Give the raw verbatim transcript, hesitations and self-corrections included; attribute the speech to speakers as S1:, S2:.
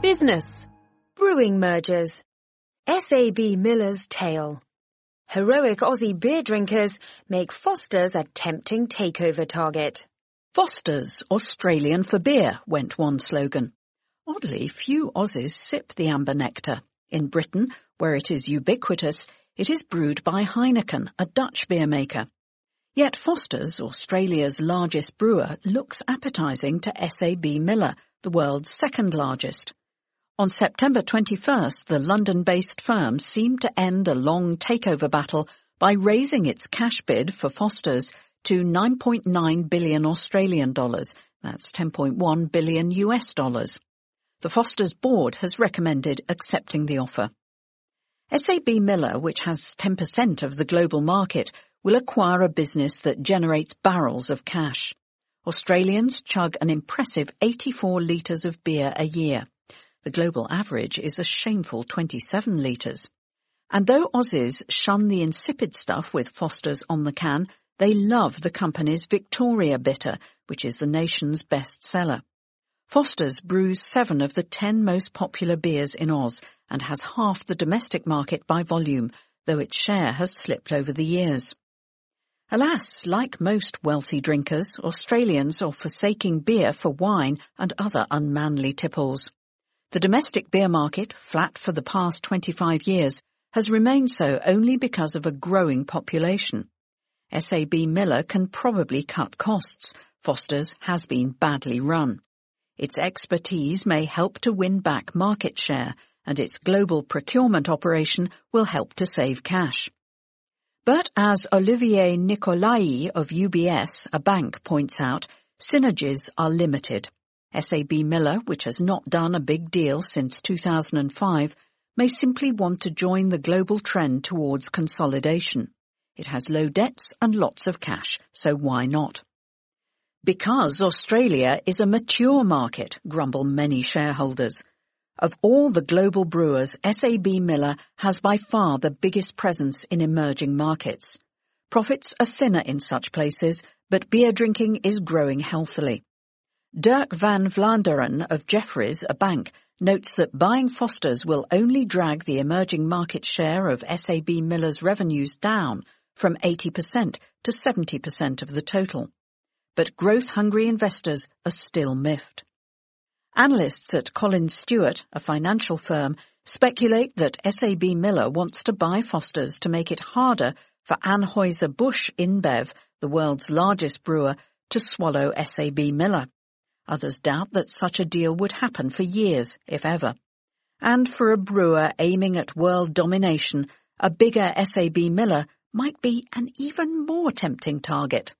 S1: Business. Brewing mergers. S A B Miller's tale. Heroic Aussie beer drinkers make Foster's a tempting takeover target.
S2: Foster's, Australian for beer, went one slogan. Oddly, few Aussies sip the amber nectar. In Britain, where it is ubiquitous, it is brewed by Heineken, a Dutch beer maker. Yet Foster's, Australia's largest brewer, looks appetising to S A B Miller, the world's second largest. On September twenty-first, the London-based firm seemed to end a long takeover battle by raising its cash bid for Foster's to nine point nine billion Australian dollars. That's ten point one billion U S dollars. The Foster's board has recommended accepting the offer. S A B Miller, which has ten percent of the global market, will acquire a business that generates barrels of cash. Australians chug an impressive eighty-four litres of beer a year. The global average is a shameful twenty-seven litres. And though Aussies shun the insipid stuff with Foster's on the can, they love the company's Victoria Bitter, which is the nation's best seller. Foster's brews seven of the ten most popular beers in Oz and has half the domestic market by volume, though its share has slipped over the years. Alas, like most wealthy drinkers, Australians are forsaking beer for wine and other unmanly tipples. The domestic beer market, flat for the past twenty-five years, has remained so only because of a growing population. S A B Miller can probably cut costs. Foster's has been badly run. Its expertise may help to win back market share, and its global procurement operation will help to save cash. But as Olivier Nicolai of U B S, a bank, points out, synergies are limited. S A B Miller, which has not done a big deal since two thousand five, may simply want to join the global trend towards consolidation. It has low debts and lots of cash, so why not? Because Australia is a mature market, grumble many shareholders. Of all the global brewers, S A B Miller has by far the biggest presence in emerging markets. Profits are thinner in such places, but beer drinking is growing healthily. Dirk van Vlaanderen of Jefferies, a bank, notes that buying Foster's will only drag the emerging market share of S A B Miller's revenues down from eighty percent to seventy percent of the total. But growth-hungry investors are still miffed. Analysts at Collins Stewart, a financial firm, speculate that S A B Miller wants to buy Foster's to make it harder for Anheuser-Busch InBev, the world's largest brewer, to swallow S A B Miller. Others doubt that such a deal would happen for years, if ever. And for a brewer aiming at world domination, a bigger S A B Miller might be an even more tempting target.